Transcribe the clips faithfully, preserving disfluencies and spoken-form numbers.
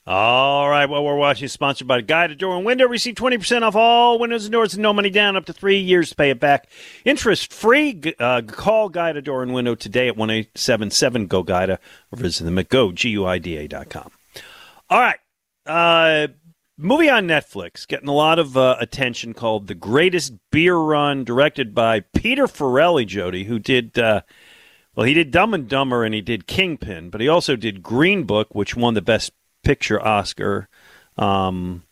All right, what we're watching is sponsored by Guida Door and Window. Receive twenty percent off all windows and doors and no money down, up to three years to pay it back. Interest free. Uh, call Guida Door and Window today at one eight seven seven G O GUIDA or visit them at go, G U I D A dot com. All right. Uh, movie on Netflix getting a lot of uh, attention called The Greatest Beer Run, directed by Peter Farrelly, Jody, who did, uh, well, he did Dumb and Dumber and he did Kingpin, but he also did Green Book, which won the Best Picture Oscar. Um,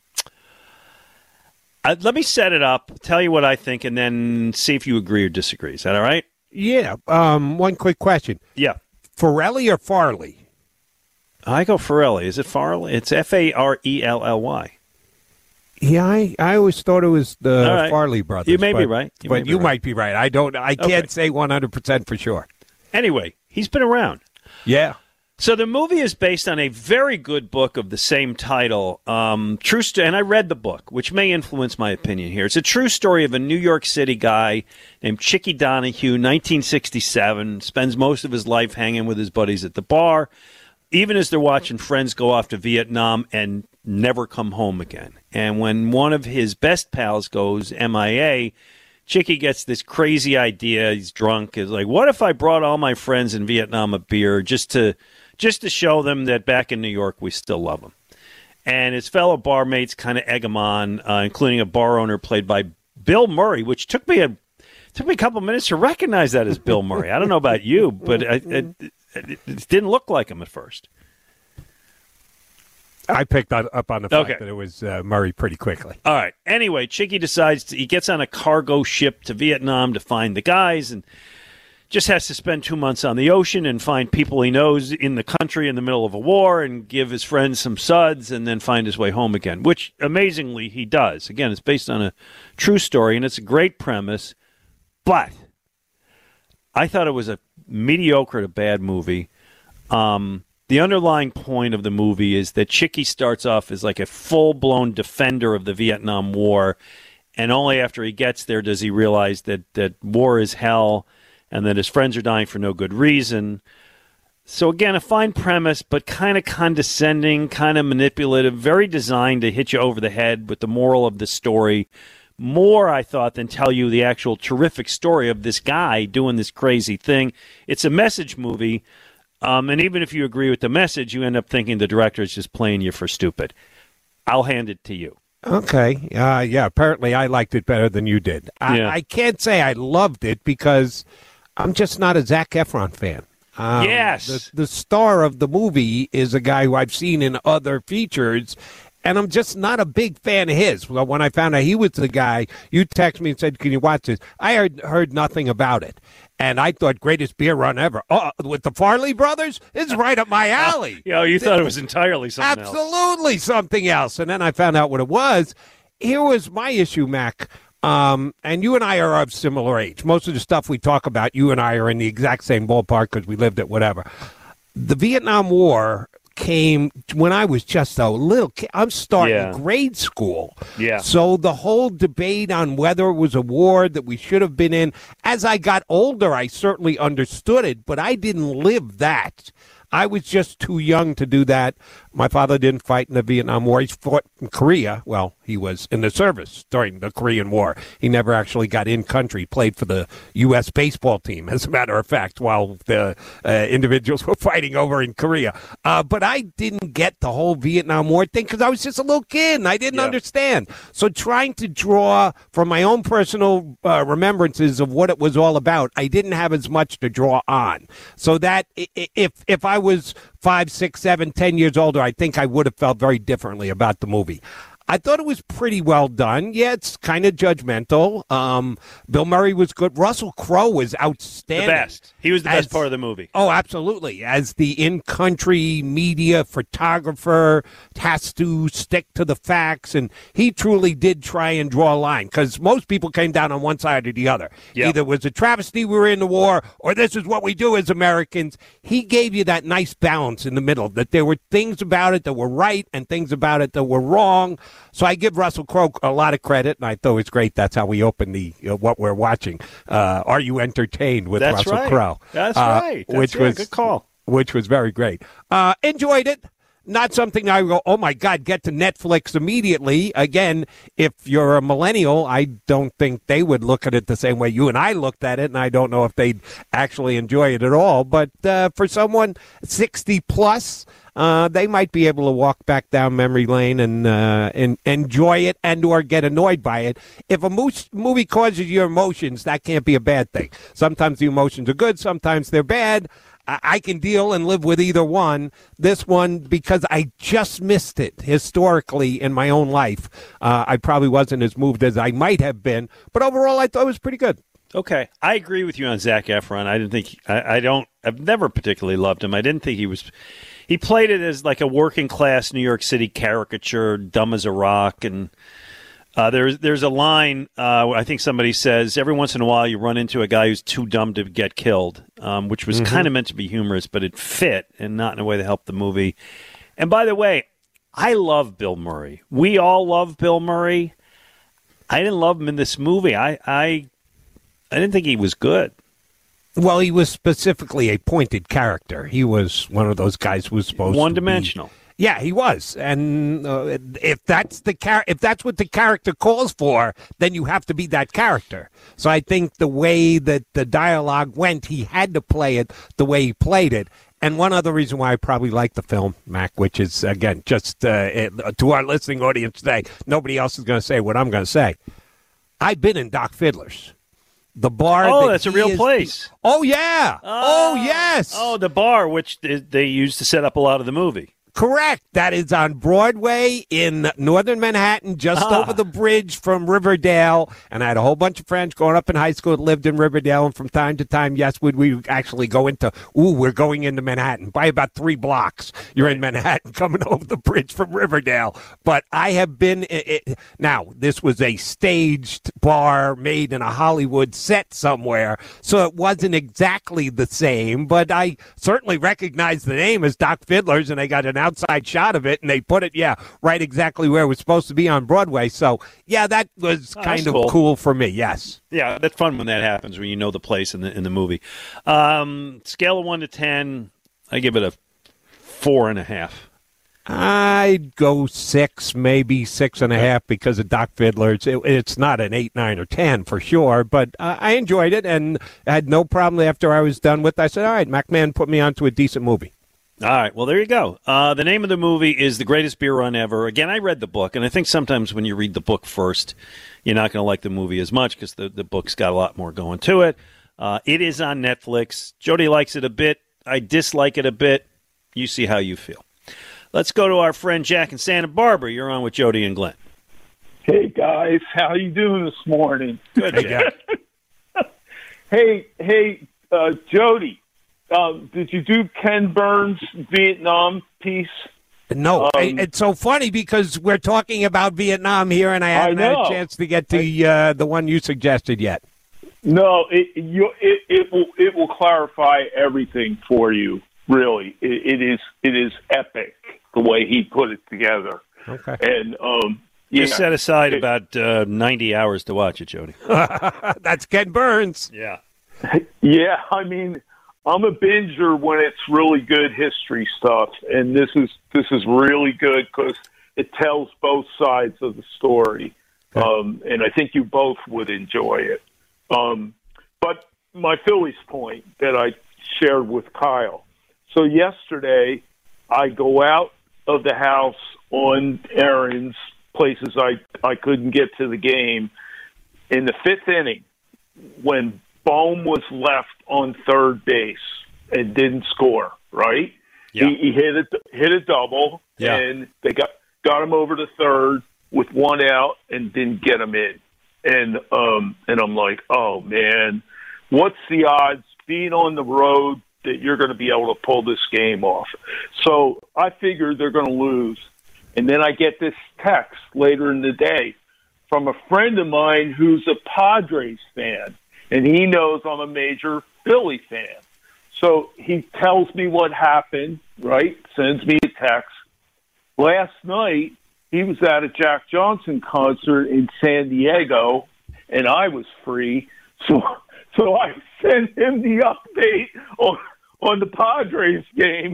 I, let me set it up, tell you what I think, and then see if you agree or disagree. Is that all right? Yeah. Um, one quick question. Yeah. Farrelly or Farley? I go Farrelly. Is it Farley? It's F A R E L L Y. Yeah, I, I always thought it was the right. Farley brothers. You may but, be right. You but be you right. might be right. I don't. I can't Okay. say one hundred percent for sure. Anyway, he's been around. Yeah. So the movie is based on a very good book of the same title, um, true st- and I read the book, which may influence my opinion here. It's a true story of a New York City guy named Chicky Donahue, nineteen sixty-seven, spends most of his life hanging with his buddies at the bar, even as they're watching friends go off to Vietnam and never come home again. And when one of his best pals goes M I A, Chicky gets this crazy idea. He's drunk. Is like, what if I brought all my friends in Vietnam a beer just to just to show them that back in New York we still love them? And his fellow barmates kind of egg him on, uh, including a bar owner played by Bill Murray, which took me a took me a couple minutes to recognize that as Bill Murray. I don't know about you, but I, it, it, it didn't look like him at first. I picked on, up on the fact Okay. that it was uh, Murray pretty quickly. All right. Anyway, Chicky decides to, he gets on a cargo ship to Vietnam to find the guys and just has to spend two months on the ocean and find people he knows in the country in the middle of a war and give his friends some suds and then find his way home again, which amazingly he does. Again, it's based on a true story and it's a great premise, but I thought it was a mediocre to bad movie. Um, the underlying point of the movie is that Chicky starts off as like a full-blown defender of the Vietnam War, and only after he gets there does he realize that, that war is hell and that his friends are dying for no good reason. So again, a fine premise, but kind of condescending, kind of manipulative, very designed to hit you over the head with the moral of the story. More, I thought, than tell you the actual terrific story of this guy doing this crazy thing. It's a message movie, um, and even if you agree with the message, you end up thinking the director is just playing you for stupid. I'll hand it to you. Okay. Uh, yeah, apparently I liked it better than you did. I, Yeah. I can't say I loved it because I'm just not a Zac Efron fan. Um, Yes. The, the star of the movie is a guy who I've seen in other features, and I'm just not a big fan of his. Well, when I found out he was the guy, you texted me and said, can you watch this? I heard, heard nothing about it. And I thought greatest beer run ever. Oh, with the Farley brothers? It's right up my alley. You know, you thought it was entirely something else. Absolutely something else. And then I found out what it was. Here was my issue, Mac. Um, and you and I are of similar age. Most of the stuff we talk about, you and I are in the exact same ballpark because we lived it, whatever. The Vietnam War came when I was just a little kid. I'm starting Yeah. grade school. Yeah. So the whole debate on whether it was a war that we should have been in, as I got older, I certainly understood it, but I didn't live that. I was just too young to do that. My father didn't fight in the Vietnam War. He fought in Korea. Well, he was in the service during the Korean War. He never actually got in country, played for the U S baseball team, as a matter of fact, while the uh, individuals were fighting over in Korea. Uh, but I didn't get the whole Vietnam War thing because I was just a little kid and I didn't Yeah. understand. So trying to draw from my own personal uh, remembrances of what it was all about, I didn't have as much to draw on. So that i- i- if if I was five, six, seven, ten years older, I think I would have felt very differently about the movie. I thought it was pretty well done. Yeah, it's kind of judgmental. Um, Bill Murray was good. Russell Crowe was The outstanding. best. He was the best As- part of the movie. Oh, absolutely. As the in-country media photographer, has to stick to the facts, and he truly did try and draw a line, because most people came down on one side or the other. Yep. Either it was a travesty we were in the war, or this is what we do as Americans. He gave you that nice balance in the middle, that there were things about it that were right and things about it that were wrong. So I give Russell Crowe a lot of credit, and I thought it was great. That's how we open the uh, what we're watching. Uh, Are You Entertained with That's Russell right. Crowe? That's uh, right. That's which yeah, was good call. Which was very great. Uh, enjoyed it. not something I go, oh, my God, get to Netflix immediately. Again, if you're a millennial, I don't think they would look at it the same way you and I looked at it, and I don't know if they'd actually enjoy it at all. But uh, for someone sixty plus, uh, they might be able to walk back down memory lane and, uh, and enjoy it and or get annoyed by it. If a mo- movie causes your emotions, that can't be a bad thing. Sometimes the emotions are good, sometimes they're bad. I can deal and live with either one. This one, because I just missed it historically in my own life, uh, I probably wasn't as moved as I might have been. But overall, I thought it was pretty good. Okay, I agree with you on Zac Efron. I didn't think I, I don't. I've never particularly loved him. I didn't think he was. He played it as like a working class New York City caricature, dumb as a rock, and. Uh, there's there's a line, uh, I think somebody says, every once in a while you run into a guy who's too dumb to get killed, um, which was mm-hmm. kind of meant to be humorous, but it fit and not in a way that helped the movie. And by the way, I love Bill Murray. We all love Bill Murray. I didn't love him in this movie. I I, I didn't think he was good. Well, he was specifically a pointed character. He was one of those guys who was supposed One-dimensional. to be... Yeah, he was, and uh, if that's the char- if that's what the character calls for, then you have to be that character. So I think the way that the dialogue went, he had to play it the way he played it. And one other reason why I probably like the film, Mac, which is, again, just uh, it, to our listening audience today, nobody else is going to say what I'm going to say. I've been in Doc Fiddler's. The bar. Oh, that that's a real is, place. Oh, yeah. Oh, oh, yes. Oh, the bar, which they used to set up a lot of the movie. Correct. That is on Broadway in northern Manhattan, just ah. over the bridge from Riverdale. And I had a whole bunch of friends growing up in high school that lived in Riverdale. And from time to time, yes, would we actually go into, ooh, we're going into Manhattan. By about three blocks, you're in Manhattan coming over the bridge from Riverdale. But I have been, it, it, now, this was a staged bar made in a Hollywood set somewhere. So it wasn't exactly the same. But I certainly recognized the name as Doc Fiddler's, and they got an outside shot of it, and they put it, yeah, right exactly where it was supposed to be on Broadway. So, yeah, that was oh, kind of cool. cool for me, yes. Yeah, that's fun when that happens, when you know the place in the in the movie. Um, scale of one to ten, I give it a four and a half. I'd go six, maybe six and a half because of Doc Fiddler's. It, it's not an eight, nine, or ten for sure, but uh, I enjoyed it and had no problem after I was done with it. I said, all right, MacMahon put me onto a decent movie. All right, well, there you go. Uh, the name of the movie is The Greatest Beer Run Ever. Again, I read the book, and I think sometimes when you read the book first, you're not going to like the movie as much because the, the book's got a lot more going to it. Uh, it is on Netflix. Jody likes it a bit. I dislike it a bit. You see how you feel. Let's go to our friend Jack in Santa Barbara. You're on with Jody and Glenn. Hey, guys. How you doing this morning? Good, Jack. hey, hey, uh, Jody. Um, did you do Ken Burns' Vietnam piece? No. Um, it's so funny because we're talking about Vietnam here, and I haven't I had a chance to get to uh, the one you suggested yet. No, it, you, it, it will it will clarify everything for you. Really, it, it is it is epic the way he put it together. Okay. And um, yeah, just set aside it, about uh, ninety hours to watch it, Jody. That's Ken Burns. Yeah. Yeah, I mean. I'm a binger when it's really good history stuff, and this is this is really good because it tells both sides of the story, okay. um, and I think you both would enjoy it. Um, but my Phillies point that I shared with Kyle. So yesterday, I go out of the house on errands, places I, I couldn't get to the game. In the fifth inning, when Bohm was left on third base and didn't score, right? Yeah. He, he hit a, hit a double, yeah. and they got, got him over to third with one out and didn't get him in. And um, and I'm like, oh, man, what's the odds being on the road that you're going to be able to pull this game off? So I figured they're going to lose. And then I get this text later in the day from a friend of mine who's a Padres fan, and he knows I'm a major Philly fan. So he tells me what happened, right, sends me a text. Last night, he was at a Jack Johnson concert in San Diego, and I was free. So so I sent him the update on, on the Padres game,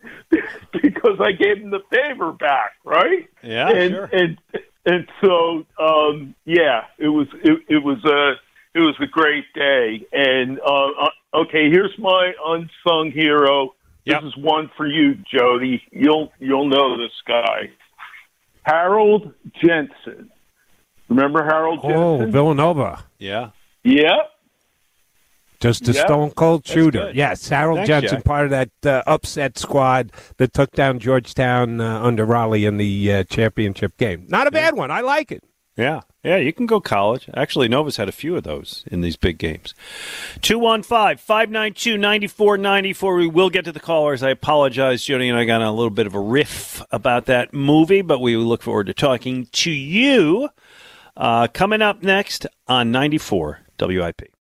because I gave him the favor back, right? Yeah, and, sure. And and so um, yeah, it was it, it was a it was a great day. And uh, okay, here's my unsung hero. Yep. This is one for you, Jody. You'll you'll know this guy, Harold Jensen. Remember Harold Oh, Jensen? Villanova. Yeah. Yep. Just a Yep. stone cold shooter. good. Yes, Harold Thanks, Jensen, Jack. part of that uh, upset squad that took down Georgetown uh, under Raleigh in the uh, championship game. Not a bad one. I like it. Yeah. Yeah, you can go college. Actually, Nova's had a few of those in these big games. two one five, five nine two, nine four nine four. We will get to the callers. I apologize. Jody and I got on a little bit of a riff about that movie, but we look forward to talking to you uh, coming up next on ninety-four W I P.